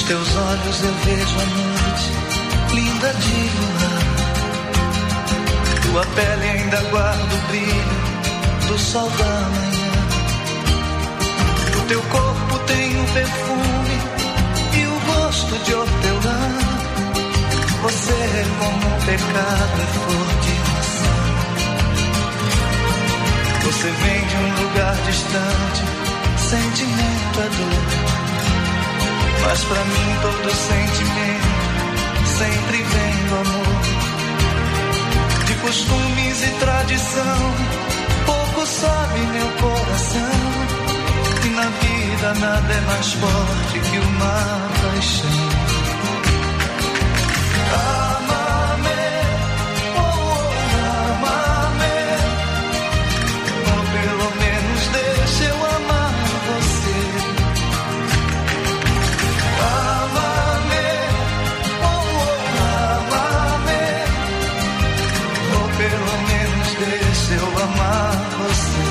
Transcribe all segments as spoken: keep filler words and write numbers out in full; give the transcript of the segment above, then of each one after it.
Nos teus olhos eu vejo a noite, linda de luar. Tua pele ainda guarda o brilho do sol da manhã. O teu corpo tem o perfume e o gosto de hortelã. Você é como um pecado, é flor de maçã. Você vem de um lugar distante, sentimento é dor. Mas pra mim todo sentimento sempre vem do amor. De costumes e tradição, pouco sabe meu coração. E na vida nada é mais forte que uma paixão. Ama-me, oh, oh, ama-me. Ou pelo menos deixa eu amar você. Ama-me, oh, oh, ama-me. Ou pelo menos deixa eu amar você.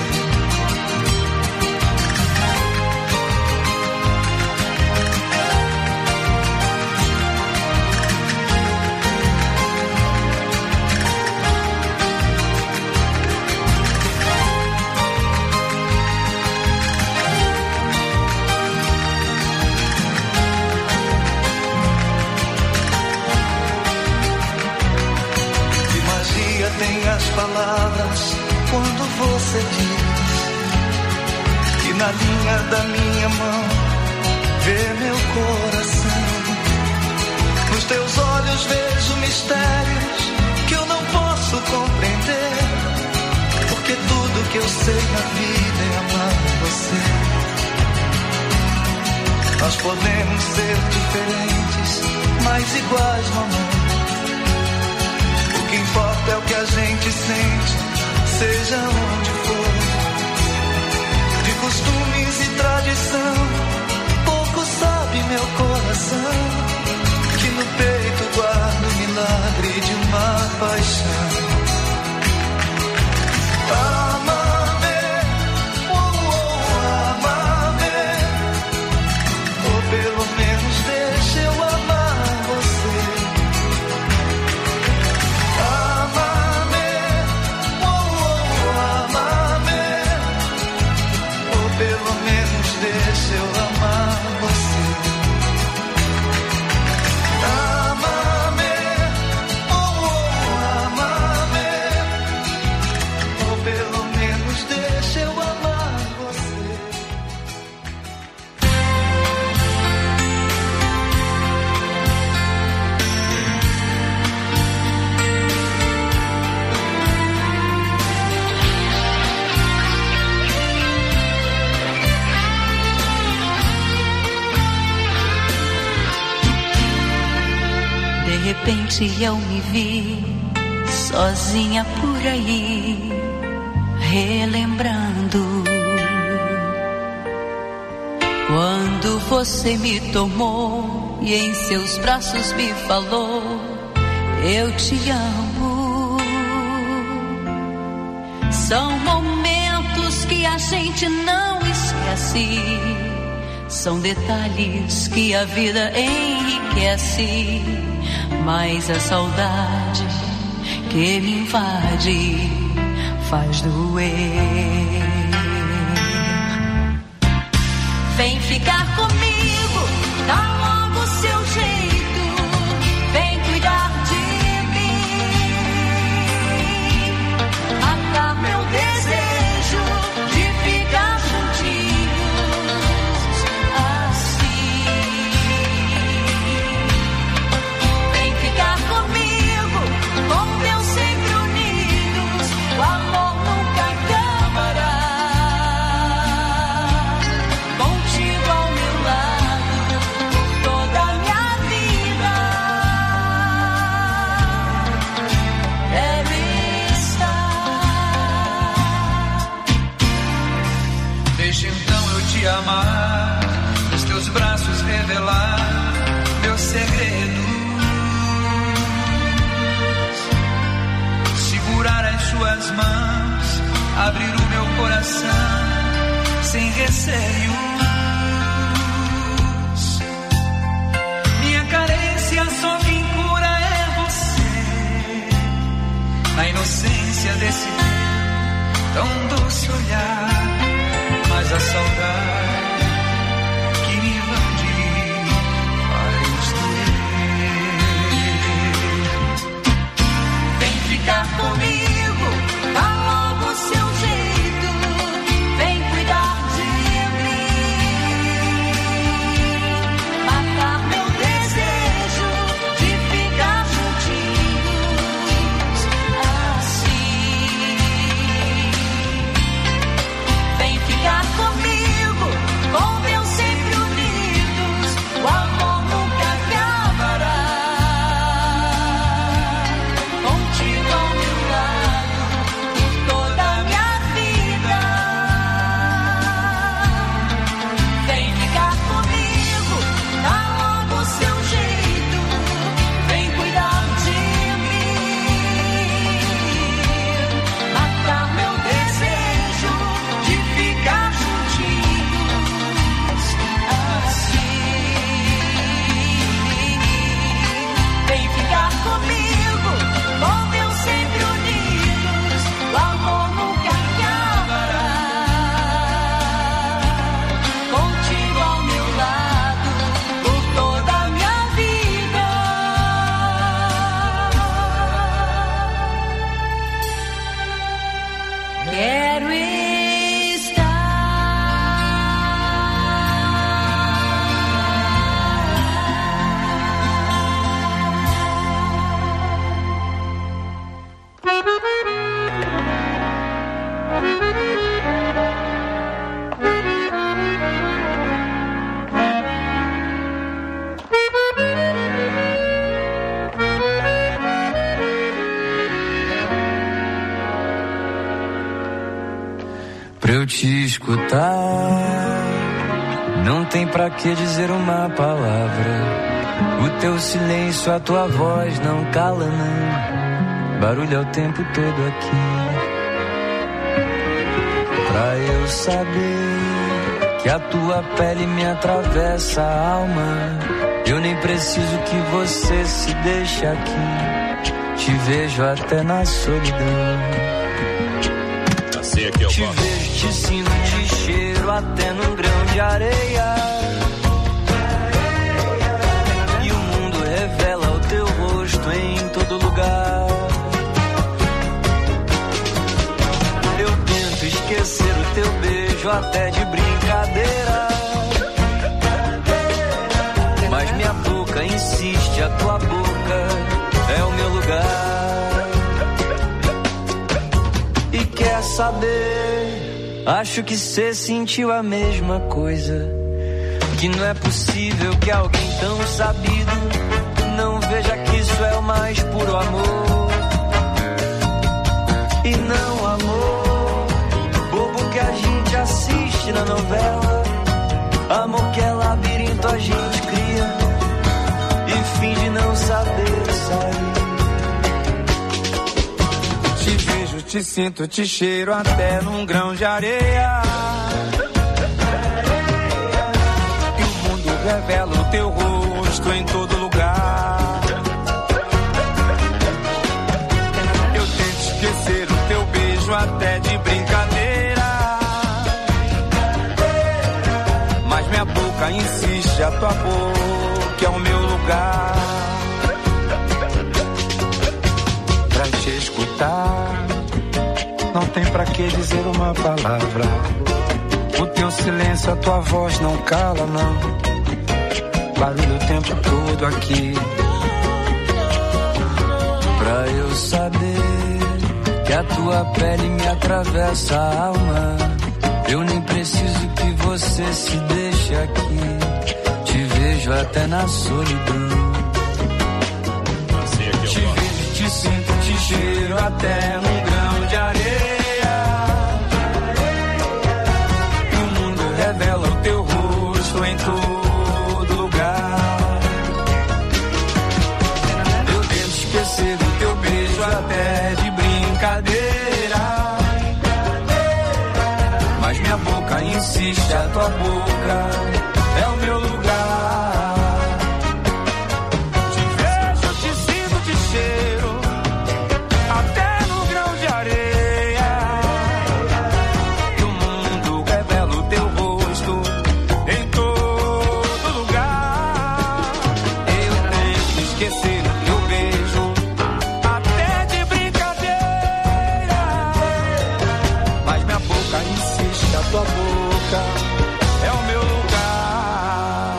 Tem as palavras quando você diz que na linha da minha mão vê meu coração. Nos teus olhos vejo mistérios que eu não posso compreender, porque tudo que eu sei na vida é amar você. Nós podemos ser diferentes, mas iguais no amor. O que importa é o que a gente sente, seja onde for. De costumes e tradição, pouco sabe meu coração, que no peito guarda o milagre de uma paixão. Ama-me, oh, oh, ama-me. Ou pelo menos deixa eu amar você. Pelo menos deixa eu amar você. Ama-me, oh, oh, ama-me. Ou pelo menos deixa eu amar você. De repente eu me vi sozinha por aí, relembrando quando você me tomou e em seus braços me falou: eu te amo. São momentos que a gente não esquece, são detalhes que a vida enriquece. Mas a saudade que me invade faz doer. Vem ficar comigo, dá logo seu jeito, vem cuidar de mim, matar meu desejo de ficar juntinhos assim. Vem ficar comigo, com Deus sempre unidos, o amor nunca acabará. Contigo ao meu lado, toda a minha vida deve estar. Deixa então eu te amar, nos teus braços revelar meus segredos, segurar as suas mãos, abrir o meu coração sem receios. inocência desse tão doce olhar, mas a saudade que me invade faz doer. Vem ficar comigo, dá logo seu jeito, vem cuidar de mim, matar meu desejo de ficar juntinhos assim. Vem ficar comigo, com Deus sempre unidos, o amor nunca acabará. Contigo ao meu lado, por toda a minha vida. Vem ficar comigo, dá logo seu jeito, vem cuidar de mim, matar meu desejo de ficar juntinhos assim. Vem ficar comigo, com Deus sempre unidos, o amor nunca acabará. Contigo ao meu lado, por toda a minha vida. Quero estar. Pra eu te escutar, não tem pra que dizer uma palavra. O teu silêncio, a tua voz não cala não. Barulho é o tempo todo aqui. Pra eu saber que a tua pele me atravessa a alma, eu nem preciso que você se deixe aqui. Te vejo até na solidão. Assim aqui eu Te gosto. vejo, te sinto, te cheiro até num grão de areia. E o mundo revela o teu rosto em todo lugar. Eu tento esquecer o teu beijo até de brincadeira, mas minha boca insiste, a tua boca é o meu lugar. E quer saber? Acho que cê sentiu a mesma coisa. Que não é possível que alguém tão sabido não veja que isso é o mais puro amor. E não amor bobo que a gente assiste na novela. Amor que é labirinto a gente cria e finge não saber sair. Te vejo, te sinto, te cheiro até num grão de areia. E o mundo revela o teu rosto em todo lugar. Eu tento esquecer o teu beijo até de brincadeira, mas minha boca insiste, a tua boca é o meu lugar. Pra te escutar, não tem pra que dizer uma palavra. O teu silêncio, a tua voz não cala, não. Barulho o tempo todo aqui. Pra eu saber que a tua pele me atravessa a alma, eu nem preciso que você se deixe aqui. Te vejo até na solidão. Assim aqui Te eu gosto. vejo, te sinto, te cheiro até num grão de areia. E o mundo revela o teu rosto em todo lugar. Eu tento esquecer o teu beijo até de brincadeira, mas minha boca insiste, a tua boca é o meu lugar. Te vejo, te sinto, te cheiro até no grão tua boca é o meu lugar.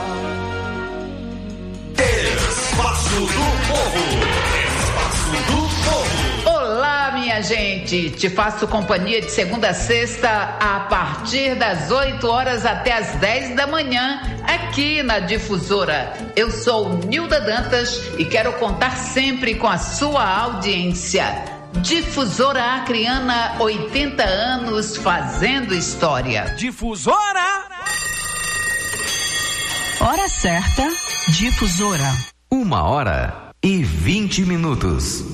Espaço do Povo. Espaço do Povo. Olá, minha gente. Te faço companhia de segunda a sexta a partir das oito horas até as dez da manhã aqui na Difusora. Eu sou Nilda Dantas e quero contar sempre com a sua audiência. Difusora Acreana, oitenta anos fazendo história. Difusora! Hora certa, Difusora. Uma hora e vinte minutos.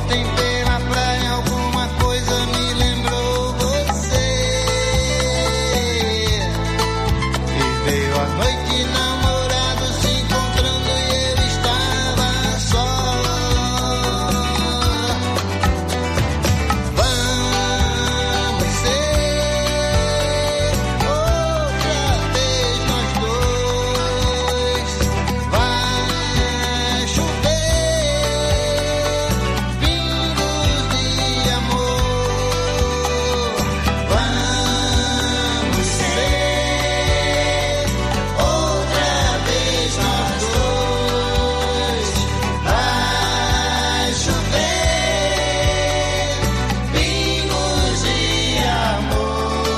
ontem pela praia alguma coisa me lembrou você. E veio a noite, namorados se encontrando e eu estava só. Vamos ser outra vez nós dois. Vai chover pingos de amor. Vamos ser outra vez nós dois. Vai chover pingos de amor.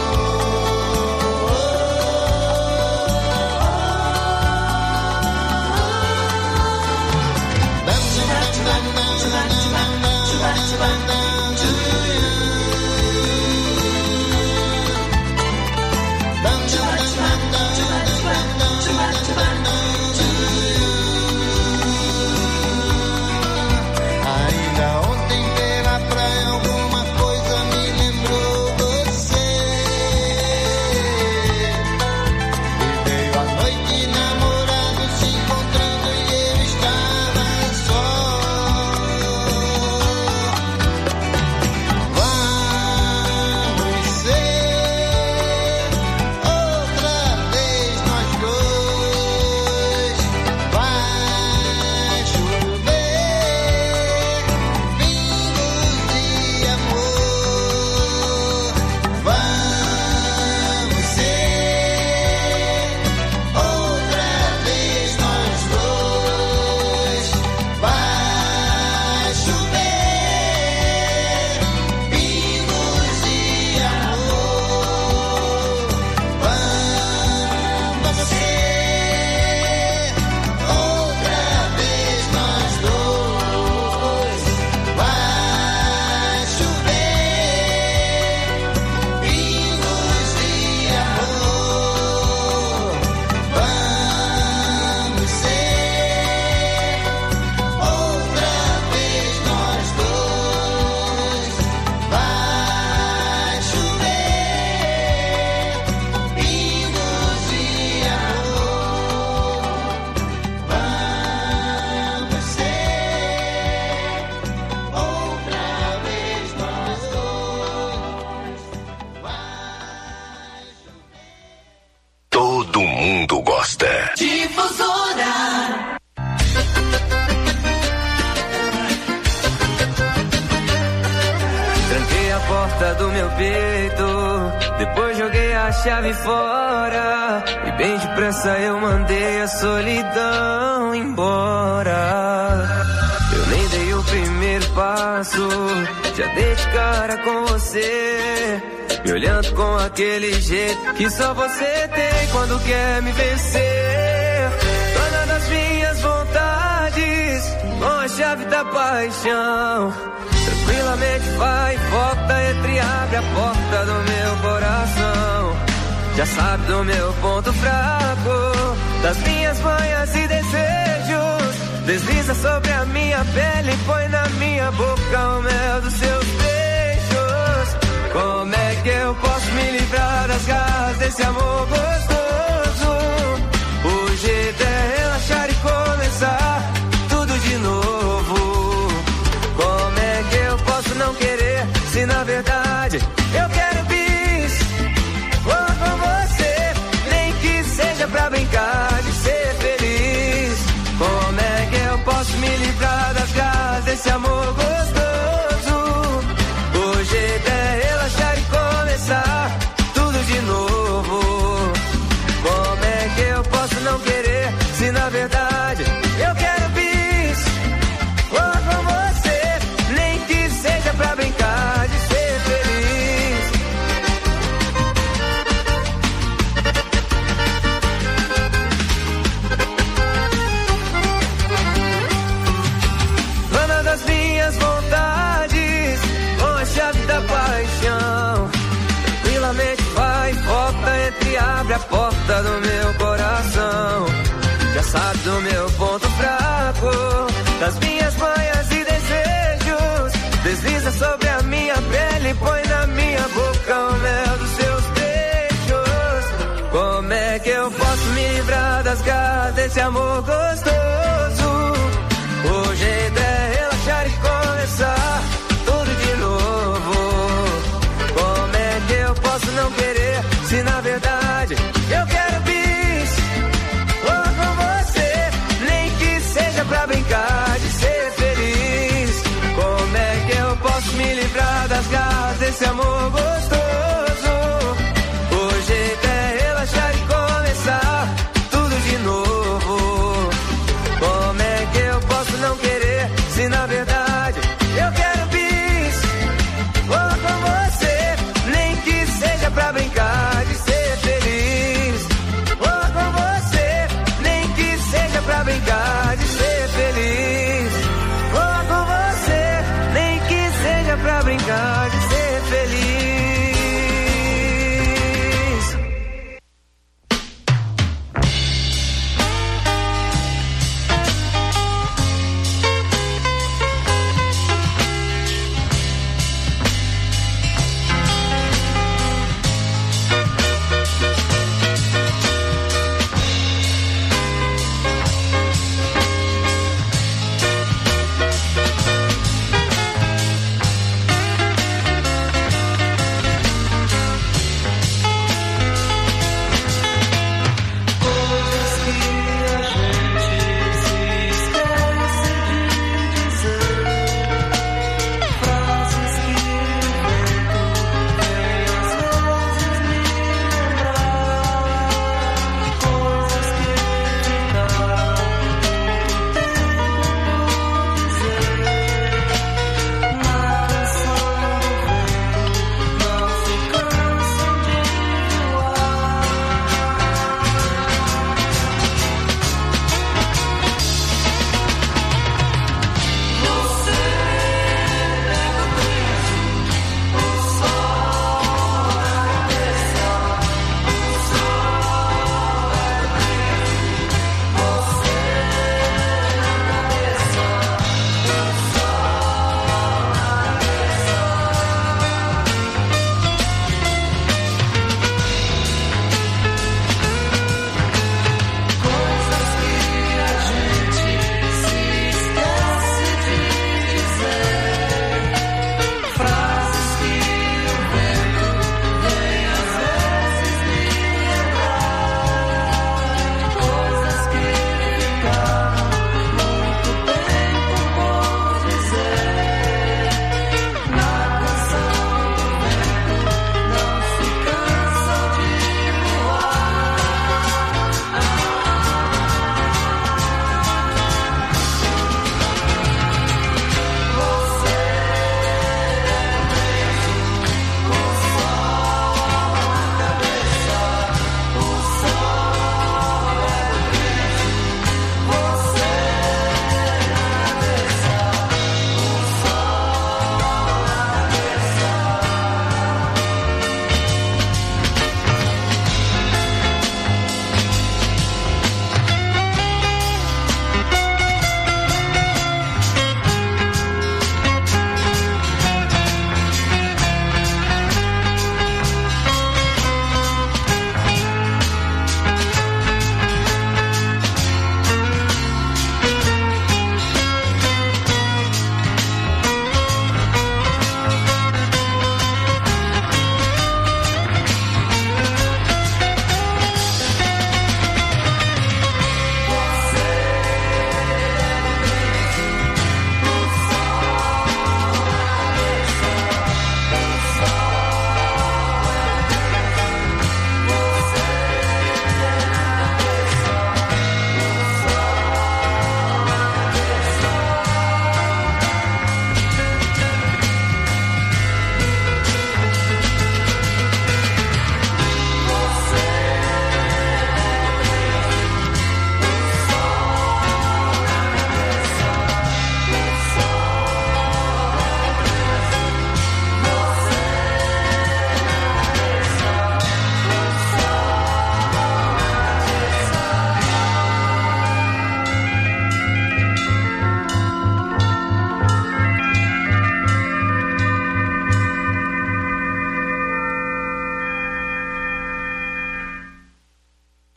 Ainda ontem pela praia alguma coisa me lembrou você. E veio a noite, namorados se encontrando e eu estava só. Vamos ser outra vez nós dois. Vai chover pingos de amor. Vamos ser outra vez nós dois. Vai chover pingos de amor. Vamos ser outra vez nós dois. Vai chover pingos de amor. Vamos ser outra vez nós dois. Vai chover pingos de amor. Vamos ser outra vez nós dois. Todo mundo gosta. Difusora. Tranquei a porta do meu peito, depois joguei a chave fora. E bem depressa eu mandei a solidão embora. Eu nem dei o primeiro passo, já dei de cara com você, me olhando com aquele jeito que só você tem quando quer me vencer. Dona das minhas vontades, com a chave da paixão, tranquilamente vai e volta, entra e abre a porta do meu coração. Já sabe do meu ponto fraco, das minhas manhas e desejos. Desliza sobre a minha pele e põe na minha boca o mel dos seus beijos. Como é que eu posso me livrar das garras desse amor gostoso? O jeito é relaxar e começar tudo de novo. Como é que eu posso não querer, se na verdade eu quero bis? Vou com você, nem que seja pra brincar de ser feliz. Como é que eu posso me livrar das garras desse amor gostoso? O jeito é relaxar e começar tudo de novo. Como é que eu posso não querer, se na verdade eu quero bis? Vou com você, nem que seja pra brincar de ser feliz. Dona das minhas vontades, com a chave da paixão, tranquilamente vai e volta, entra e abre a porta do meu coração. Já sabe do meu ponto fraco, das minhas manhas e desejos. Desliza sobre a minha pele, põe na minha boca o mel dos seus beijos. Como é que eu posso me livrar das garras desse amor gostoso? O jeito é relaxar e começar tudo de novo. Como é que eu posso não querer, se na verdade eu quero bis? Vou com você, nem que seja pra brincar de ser feliz. Como é que eu posso me livrar das garras desse amor gostoso? O jeito é relaxar e começar tudo de novo. Como é que eu posso não querer, se na verdade eu quero bis? Vou com você, nem que seja pra brincar de ser feliz. Vou com você, nem que seja pra brincar de ser feliz. Vou com você, nem que seja pra brincar de ser feliz.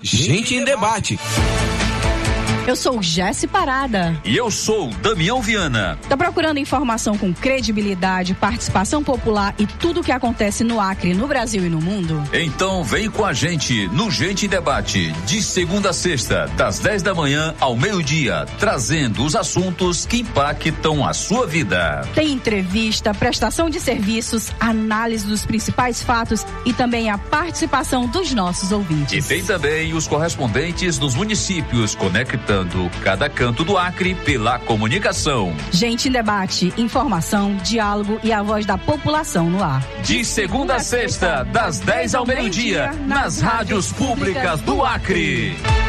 Gente em Debate. Eu sou Jéssica Parada. E eu sou Damião Viana. Tá procurando informação com credibilidade, participação popular e tudo o que acontece no Acre, no Brasil e no mundo? Então vem com a gente no Gente em Debate, de segunda a sexta, das dez da manhã ao meio-dia, trazendo os assuntos que impactam a sua vida. Tem entrevista, prestação de serviços, análise dos principais fatos e também a participação dos nossos ouvintes. E tem também os correspondentes dos municípios conectando cada canto do Acre pela comunicação. Gente em Debate, informação, diálogo e a voz da população no ar. De segunda a sexta, das dez ao meio-dia, nas rádios públicas do Acre.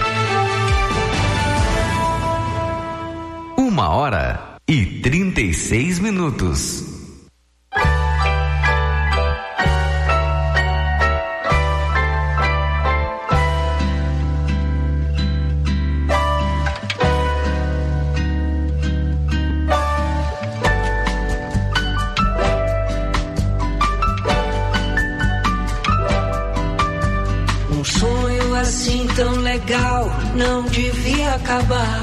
Uma hora e trinta e seis minutos. Assim tão legal não devia acabar.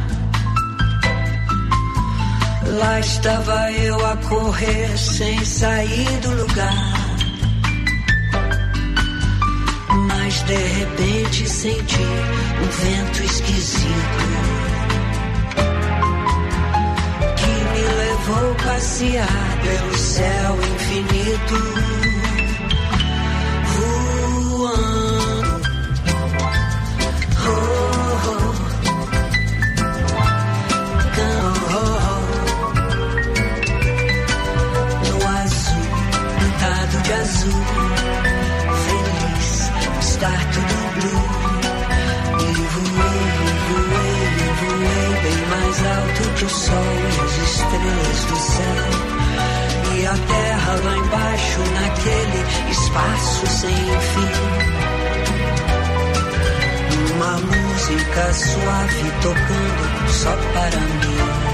Lá estava eu a correr sem sair do lugar, mas de repente senti um vento esquisito que me levou a passear pelo céu infinito, voando. De azul, feliz, estar tudo blue. E voei, voei, voei bem mais alto que o sol e as estrelas do céu. E a terra lá embaixo, naquele espaço sem fim. Uma música suave tocando só para mim.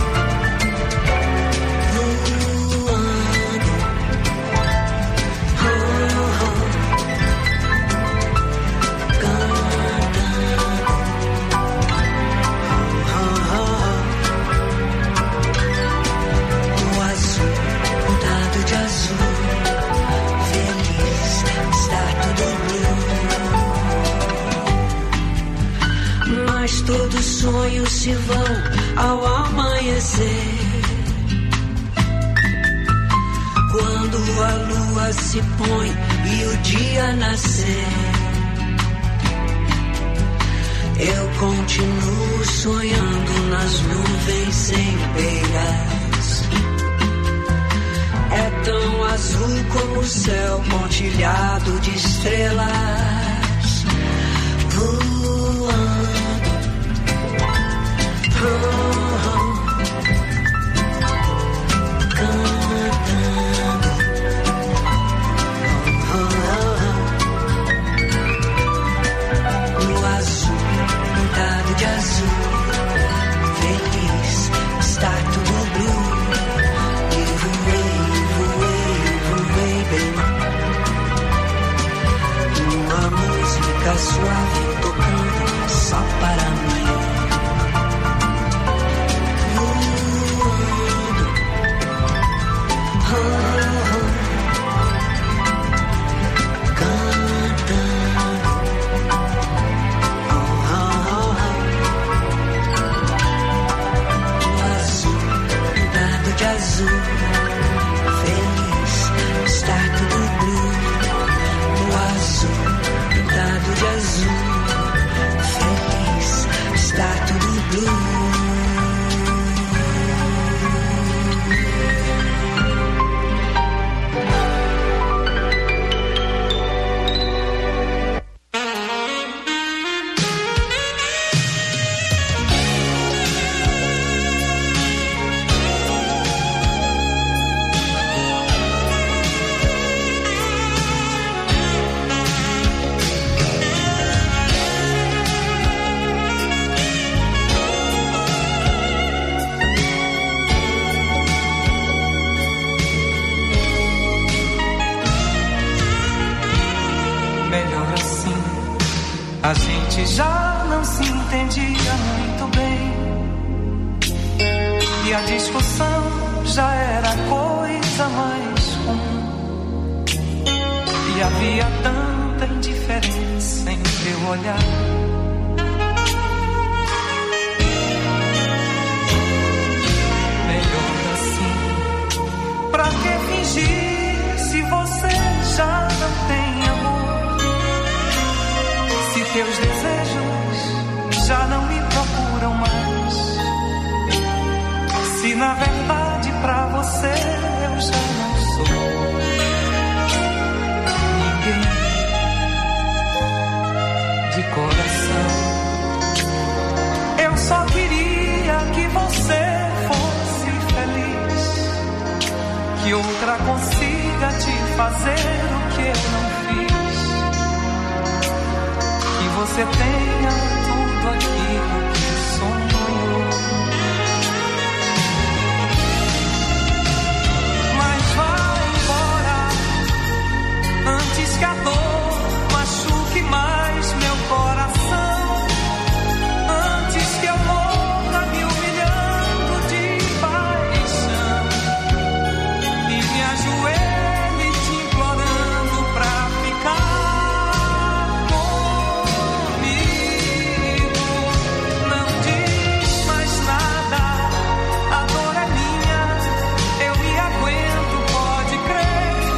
Todos sonhos se vão ao amanhecer, quando a lua se põe e o dia nascer. Eu continuo sonhando nas nuvens sem beiras. É tão azul como o céu pontilhado de estrelas, voando. Oh, oh, cantando, oh, oh, oh. No azul, pintado de azul, feliz, estar tudo blue. E voei, voei, voei bem. Uma música suave tocando só para mim. gente já não se entendia muito bem. E a discussão já era coisa mais comum. E havia tanta indiferença em teu olhar. Melhor assim, pra que fingir se você já não tem amor? Se teus desejos já não me procuram mais. Se na verdade pra você eu já não sou ninguém de coração. Eu só queria que você fosse feliz, que outra consiga te fazer o que eu não fiz, que você tenha tudo aquilo que sonhou. Antes que a dor machuque mais meu coração, antes que eu morra me humilhando de paixão e me ajoelhe te implorando pra ficar comigo. Não diz mais nada, a dor é minha, eu me aguento, pode crer.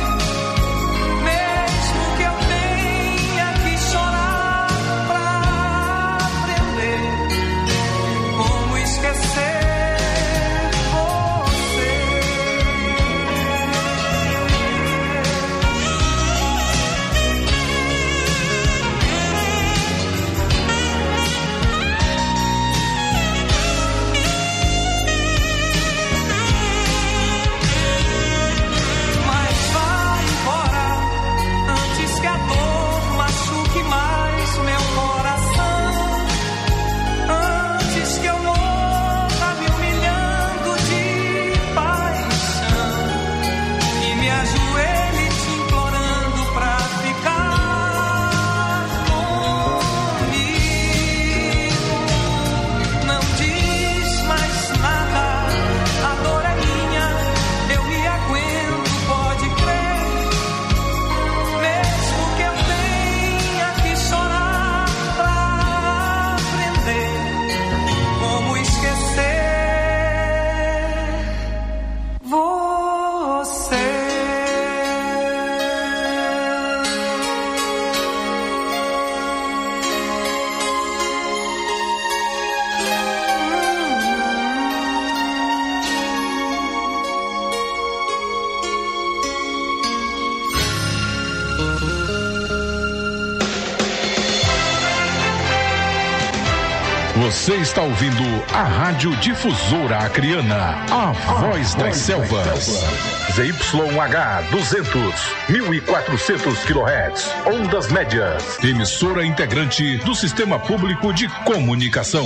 Você está ouvindo a Rádio Difusora Acreana, a voz das selvas. Z Y H duzentos, mil e quatrocentos quilohertz, ondas médias. Emissora integrante do Sistema Público de Comunicação.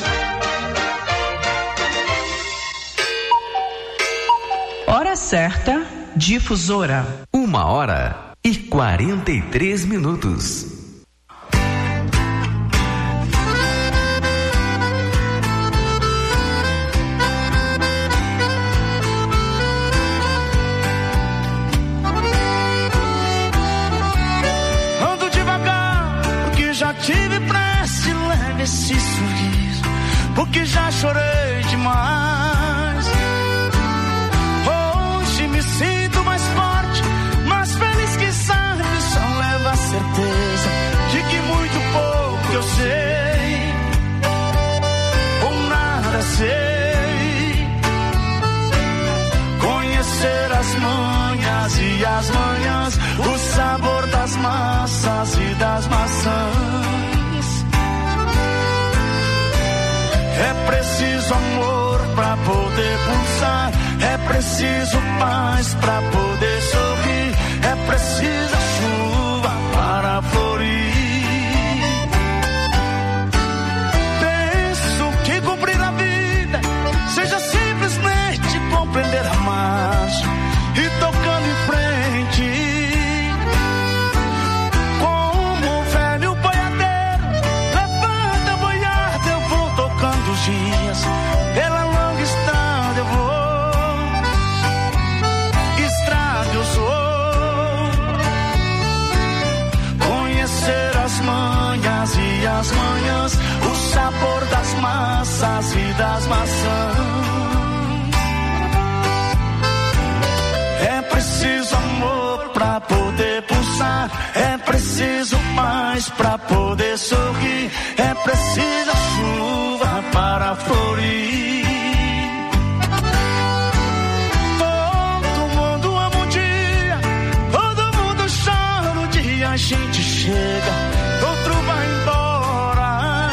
Hora certa, Difusora. Uma hora e quarenta e três minutos. Tive pressa, leve esse sorriso, porque já chorei demais. Hoje me sinto mais forte, mais feliz que sabe, só leva a certeza de que muito pouco eu sei, ou nada sei. Conhecer as manhas e as manhãs, o sabor das massas e das maçãs. É preciso amor pra poder pulsar, é preciso paz pra poder sorrir, é preciso chuva para florir. Penso que cumprir a vida seja simplesmente compreender a marcha e tocando em frente. Como um velho boiadeiro, cantar, é preciso paz pra poder sorrir, é preciso chuva para florir. Todo mundo ama um dia, todo mundo chora um dia, a gente chega, outro vai embora.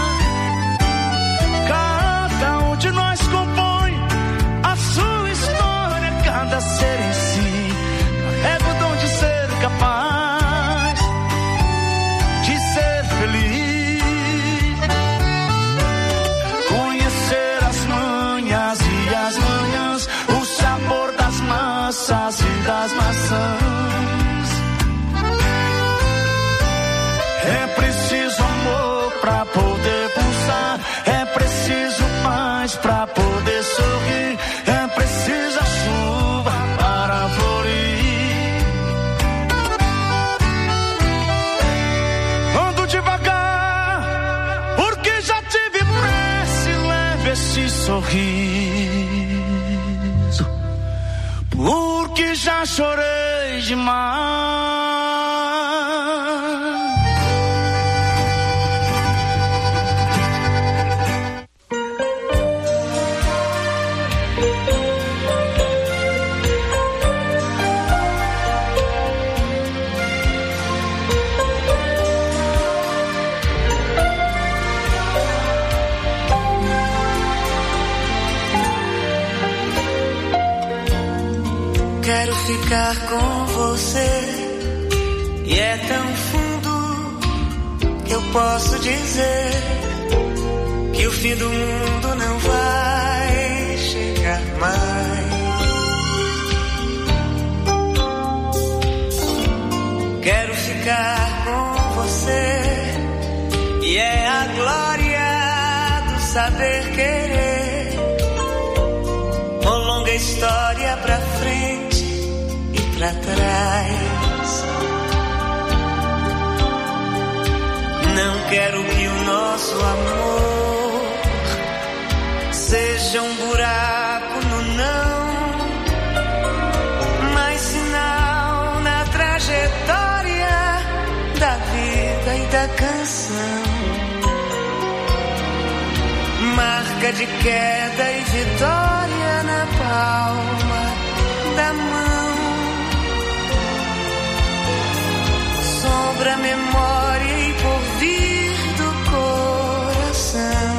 Cada um de nós compõe a sua história, cada ser em si carrega o dom de ser capaz de ser feliz, conhecer as manhas e as manhãs, o sabor das massas e das maçãs. É preciso amor pra poder pulsar, é preciso paz pra poder sorrir, é preciso a chuva para florir. Ando devagar, porque já tive pressa, leve esse sorriso, porque já chorei demais. Quero ficar com você, e é tão fundo que eu posso dizer que o fim do mundo não vai chegar mais. Quero ficar com você, e é a glória do saber querer, uma longa história pra frente pra trás. Não quero que o nosso amor seja um buraco no não, mas sinal na trajetória da vida e da canção, marca de queda e vitória na palma da mão, sombra, memória e porvir do coração.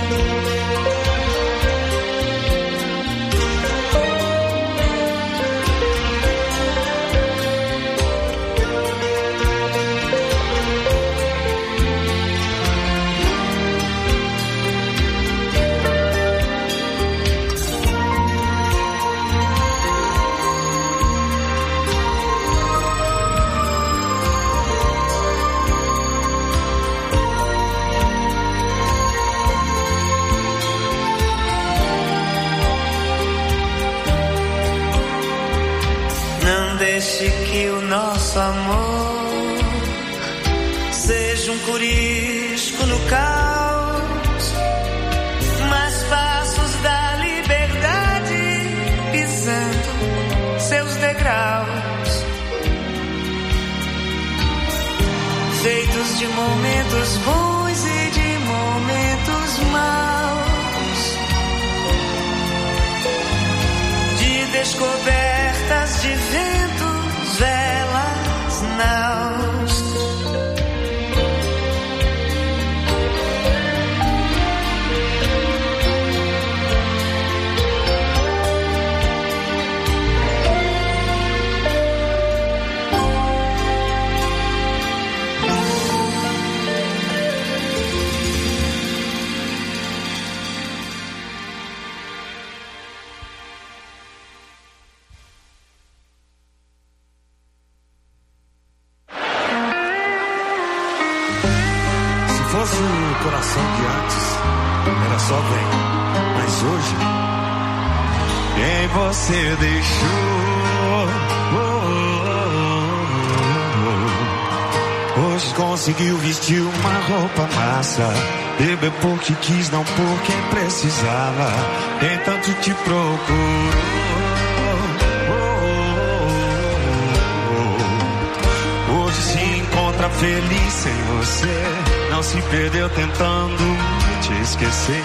Deixe que o nosso amor seja um corisco no caos, mas passos da liberdade pisando seus degraus, feitos de momentos bons e de momentos maus, de descobertas de ventos, velas, naus. Coração de antes era só bem, mas hoje quem você deixou, oh, oh, oh, oh. Hoje conseguiu vestir uma roupa massa, beber porque quis, não porque precisava, nem tanto te procurou, oh, oh, oh, oh. feliz sem você. Não se perdeu tentando te esquecer.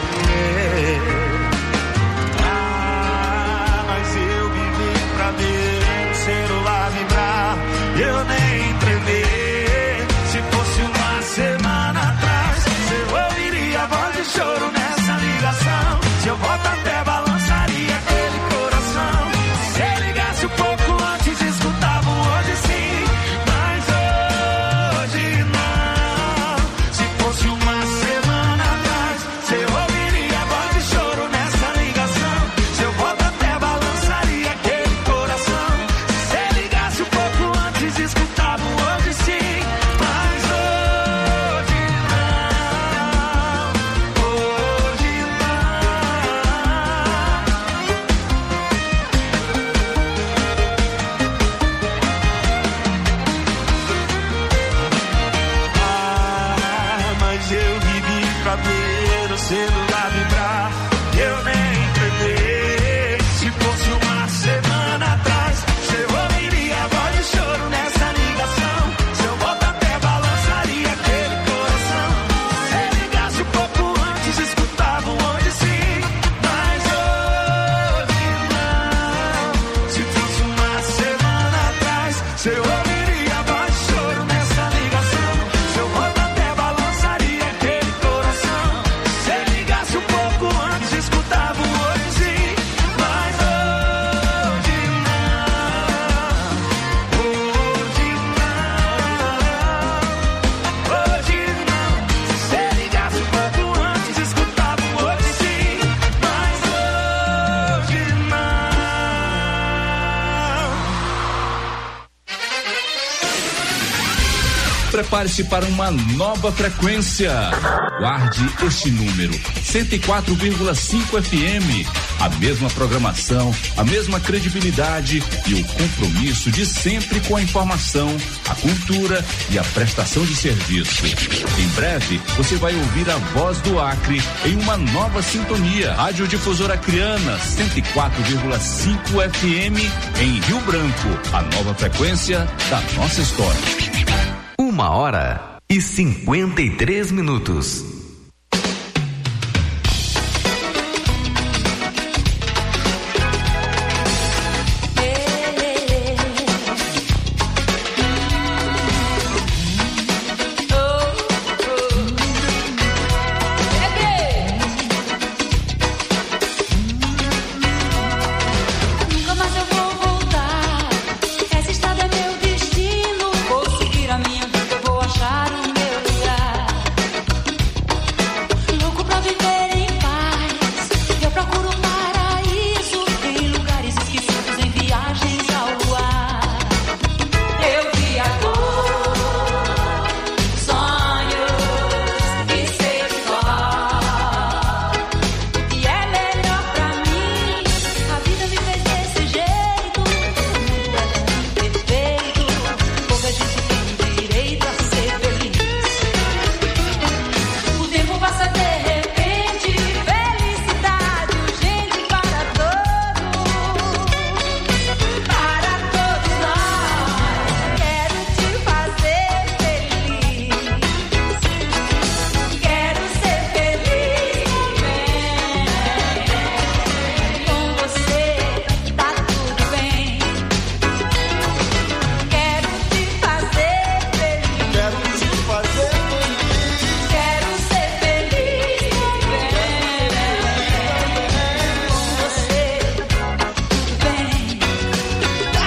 Ah, mas eu vivi pra ver o celular vibrar. Eu nem tremei. Se fosse uma semana atrás, eu ouviria a voz de choro nessa ligação. Se eu volto até balançaria aquele coração. Se ligasse um pouco antes, escutava um hoje sim. Mas hoje não. Se fosse uma semana atrás, se eu ouviria a voz de choro nessa ligação. Se eu volto até balançaria aquele coração. Se ligasse um pouco antes, escutava um hoje sim. Mas hoje não. Hoje Ah, mas eu vivi pra ver o celular vibrar. Eu nem entendi. Se fosse uma semana atrás, se eu ouviria a voz de choro nessa ligação. Se eu volto até balançaria aquele coração. Se ligasse um pouco antes, escutava um hoje sim. Mas hoje não. Se fosse uma semana atrás, se eu ouviria a voz de choro nessa ligação. Se eu volto até balançaria aquele coração. Se ligasse um pouco antes, escutava um hoje sim. Mas hoje não. Hoje não. Hoje não. Se ligasse um pouco antes, escutava um hoje sim. Mas hoje não. Prepare-se para uma nova frequência. Guarde este número: cento e quatro vírgula cinco F M. A mesma programação, a mesma credibilidade e o compromisso de sempre com a informação, a cultura e a prestação de serviço. Em breve, você vai ouvir a voz do Acre em uma nova sintonia. Rádio Difusora Acreana, cento e quatro vírgula cinco F M em Rio Branco. A nova frequência da nossa história. Uma hora e cinquenta e três minutos. Nunca mais eu vou voltar. Essa estrada é meu destino. Vou seguir a minha vida, vou achar o meu lugar. Louco pra viver em paz. Eu procuro um paraíso em lugares esquecidos, em viagens ao luar. Eu vi a dor, sonhos que sei de cor. E é melhor pra mim. A vida me fez desse jeito. O mundo é tão perfeito. Pouca gente tem direito a ser feliz. O tempo passa de repente. Felicidade urgente para todos. Para todos nós. Quero te fazer feliz. Quero ser feliz também. Com você tá tudo bem. Quero te fazer feliz. Quero te fazer feliz. Quero ser feliz também. Com você tudo bem. Tá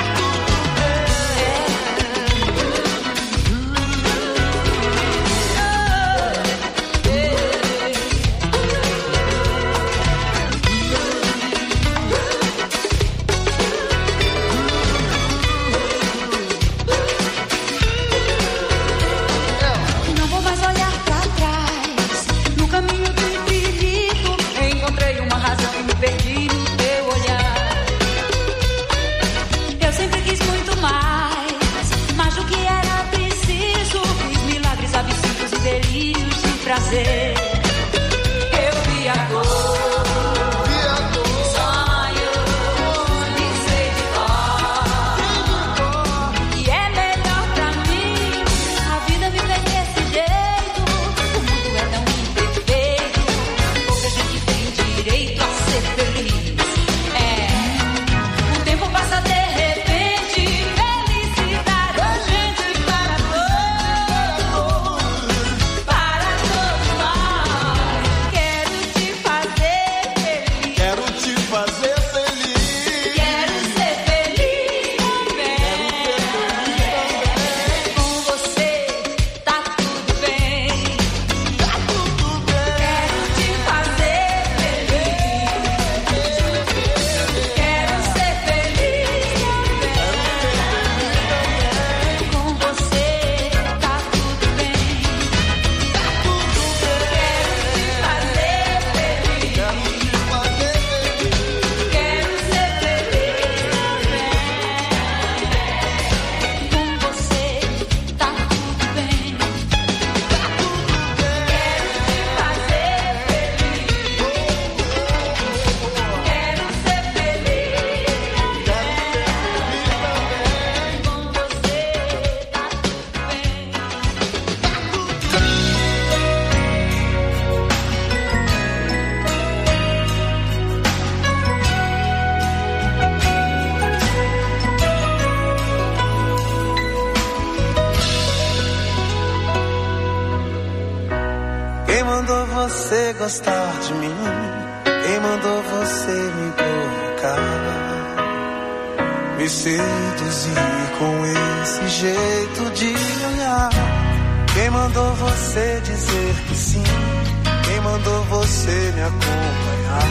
Não vou mais olhar pra trás. No caminho do infinito, encontrei uma razão e me perdi no teu olhar. Eu sempre quis muito mais, mais do que era preciso. Fiz milagres absurdos e delírios de prazer. Eu vi a dor, sonhos que sei de cor. E é melhor pra mim. A vida me gostar de mim? Quem mandou você me provocar? Me seduzir com esse jeito de olhar? Quem mandou você dizer que sim? Quem mandou você me acompanhar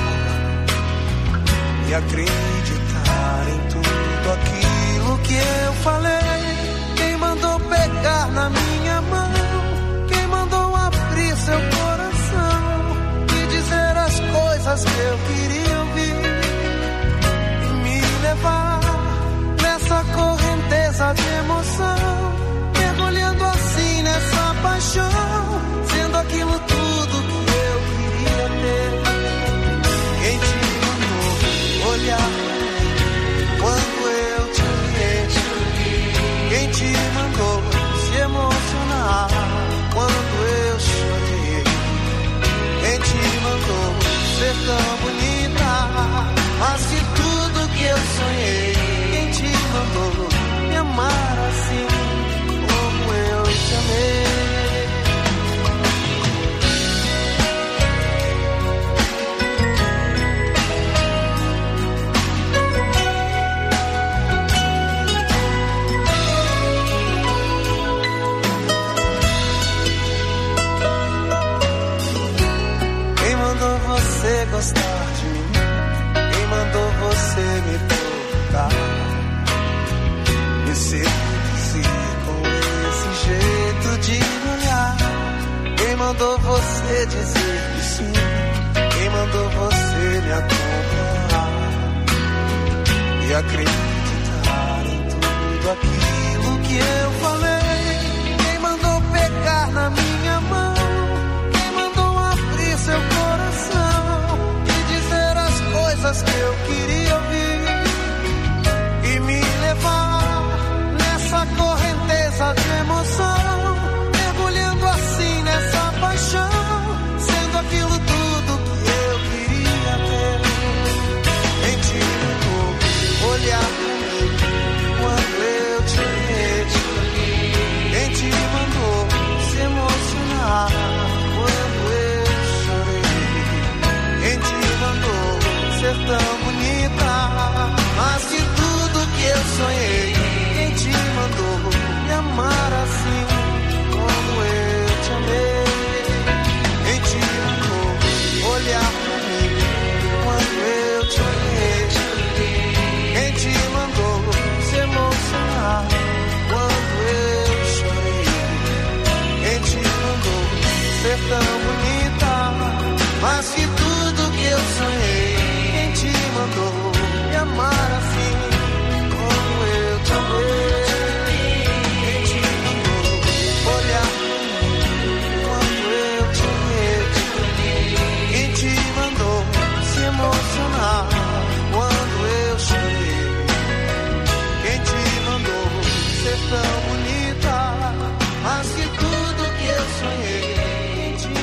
e acreditar em tudo aquilo que eu falei? Quem mandou pegar na minha mão? Quem mandou abrir seu coração e dizer as coisas que eu queria ouvir e me levar nessa correnteza de emoção, mergulhando assim nessa paixão, sendo aquilo tudo que eu queria ter? Quem te mandou olhar quando eu te vi? Quem te mandou se emocionar quando eu chorei? Quem te mandou ser tão bonita, mas se tudo que eu sonhei? Quem te mandou me amar assim como eu te amei? Quem mandou você gostar de mim? Quem mandou você me provocar? Me seduzir com esse jeito de olhar? Quem mandou você dizer que sim? Quem mandou você me acompanhar e acreditar em tudo aquilo que eu falei? Quem mandou pegar na minha mão? Quem mandou abrir seu coração e dizer as coisas que eu queria ouvir e me levar nessa correnteza de emoção, mergulhando assim nessa paixão, sendo aquilo tudo que eu queria ter? Quem te mandou olhar pra mim quando eu te vi? Quem te mandou se emocionar quando eu chorei? Quem te mandou ser tão bonita, mas se tudo que eu sonhei? Quem te mandou me amar assim como eu te amei? Quem te mandou olhar pra mim quando eu te olhei? Quem te mandou se emocionar quando eu chorei? Quem te mandou ser tão bonita, mas que tudo que eu sonhei? Quem te mandou me amar assim como eu te amei? Quem te mandou olhar pra mim quando eu te olhei? Quem te mandou se emocionar quando eu chorei? Quem te mandou ser tão bonita, mas que tudo que eu sonhei? Quem te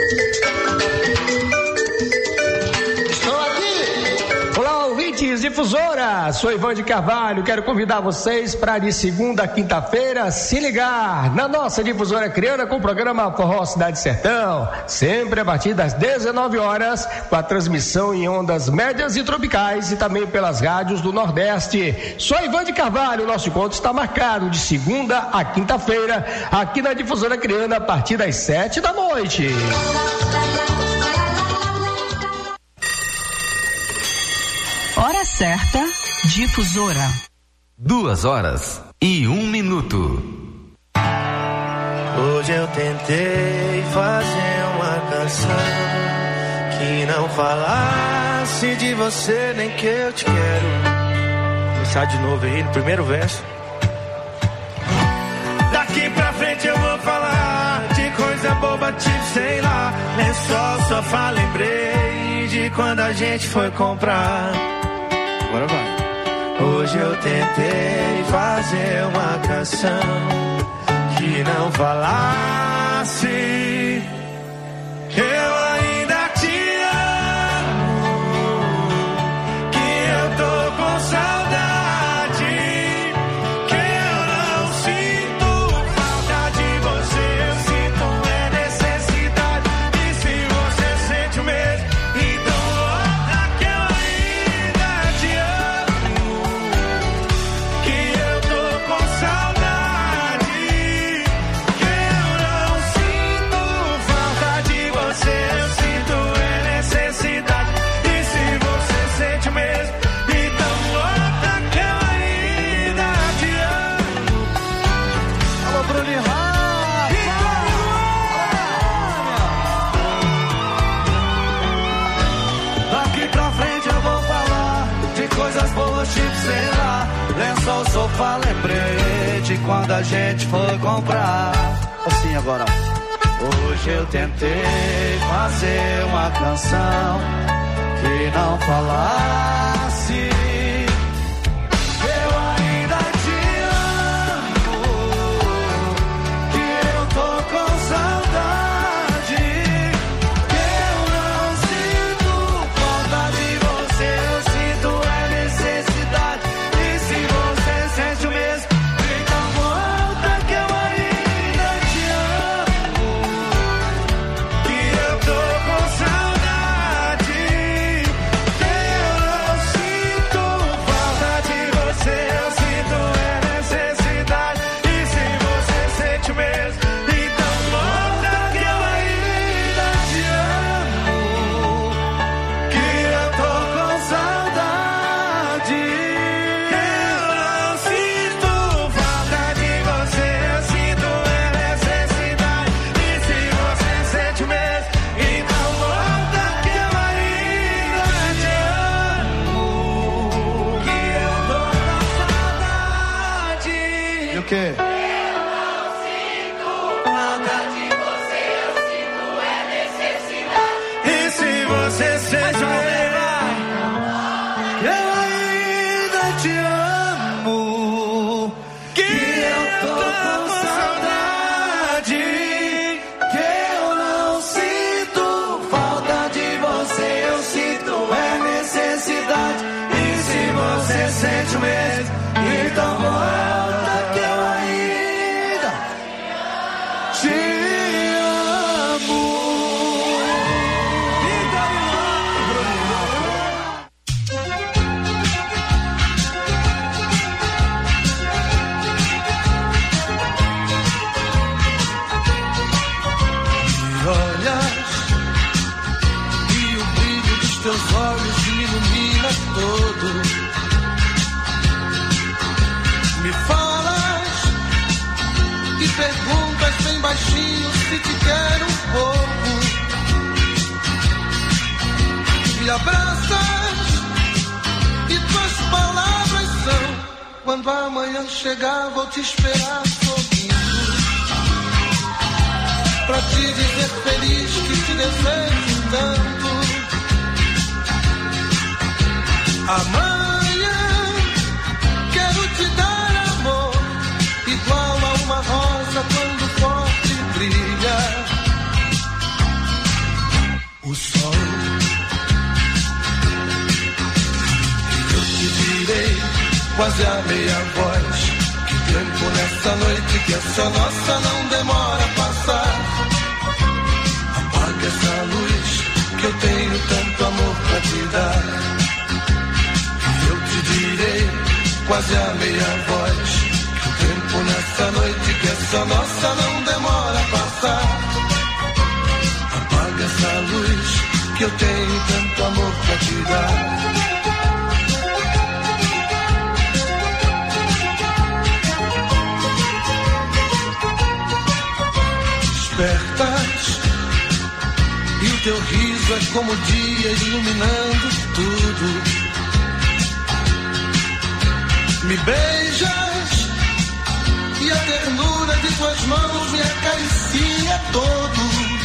Difusora, sou Ivan de Carvalho, quero convidar vocês para de segunda a quinta-feira se ligar na nossa Difusora Criana com o programa Forró Cidade Sertão, sempre a partir das dezenove horas, com a transmissão em ondas médias e tropicais e também pelas rádios do Nordeste. Sou Ivan de Carvalho, nosso encontro está marcado de segunda a quinta-feira aqui na Difusora Criana a partir das sete da noite. Hora certa, Difusora. Duas horas e um minuto. Hoje eu tentei fazer uma canção que não falasse de você nem que eu te quero. Começar de novo aí no primeiro verso. Daqui pra frente eu vou falar de coisa boba, tipo sei lá, lençol, sofá, lembrei de quando a gente foi comprar. Agora vai. Hoje eu tentei fazer uma canção que não falasse eu ainda te amo, que eu tô com saudade, que eu não sinto falta de você, eu sinto é necessidade. E se você lençol, sofá, lembrete quando a gente foi comprar. Assim agora. Hoje eu tentei fazer uma canção que não falasse. Eu ainda te amo, que eu tô com saudade, que eu não sinto falta de você, eu sinto é necessidade. E se você sente o mesmo, então volta que eu ainda te amo, que eu tô com saudade, que eu não sinto falta de você, eu sinto é necessidade. E se você sente o mesmo, então volta que eu ainda te amo, que eu tô com saudade, que eu não sinto falta de você, eu sinto é necessidade. E se você sente o mesmo, então volta que eu ainda te amo, que eu tô com saudade. E o quê? E se você sente que eu ainda te amo, que eu tô com saudade, que eu não sinto falta de você, eu sinto é necessidade. E se você sente o mesmo, então volta que eu ainda te amo. Me olhas e o brilho dos teus olhos me ilumina todo. Me falas e perguntas bem baixinho se te quero um pouco. Me abraças e tuas palavras são: quando amanhã chegar vou te esperar sorrindo, pra te dizer feliz que te desejo tanto. Amanhã quero te dar amor, igual a uma rosa quando forte brilha o sol. E eu te direi, quase a meia voz, que tempo nessa noite que é só nossa não demora a passar. Apaga essa luz que eu tenho tanto amor pra te dar. E eu te direi, quase a meia voz, que o tempo nessa noite que é só nossa não demora a passar. Apaga essa luz que eu tenho tanto amor pra te dar. Despertas e o teu riso é como o dia iluminando tudo. Me beijas e a ternura de tuas mãos me acaricia todo.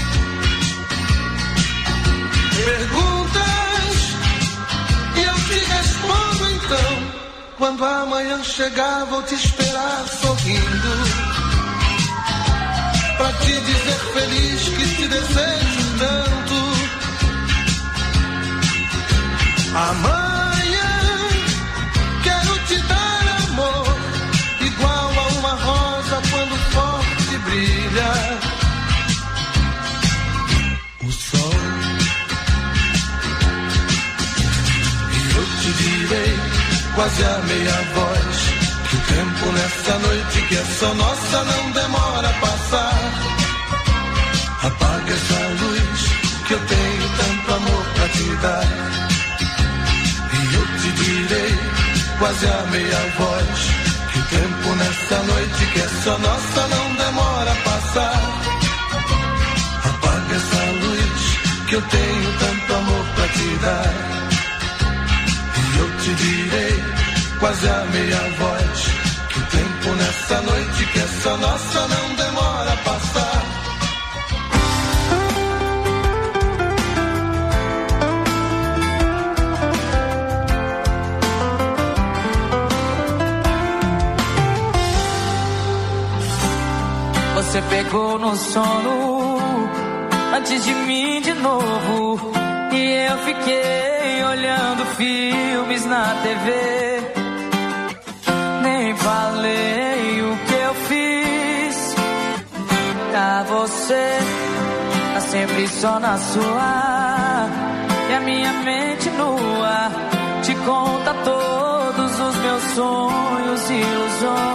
Perguntas e eu te respondo então: quando amanhã chegar vou te esperar sorrindo, pra te dizer feliz que te desejo tanto. Amanhã quero te dar amor, igual a uma rosa quando forte brilha o sol. E eu te direi, quase a meia voz, que o tempo nessa noite que é só nossa não demora a passar. Apaga essa luz que eu tenho tanto amor pra te dar. E eu te direi, quase a meia voz, que o tempo nessa noite que é só nossa não demora a passar. Apaga essa luz que eu tenho tanto amor pra te dar. E eu te direi, quase a meia voz. Que o tempo nessa noite que é só nossa não demora a passar. Você pegou no sono antes de mim de novo, e eu fiquei olhando filmes na T V. Nem falei o que eu fiz. Pra você tá sempre só na sua, e a minha mente nua te conta todos os meus sonhos e ilusões.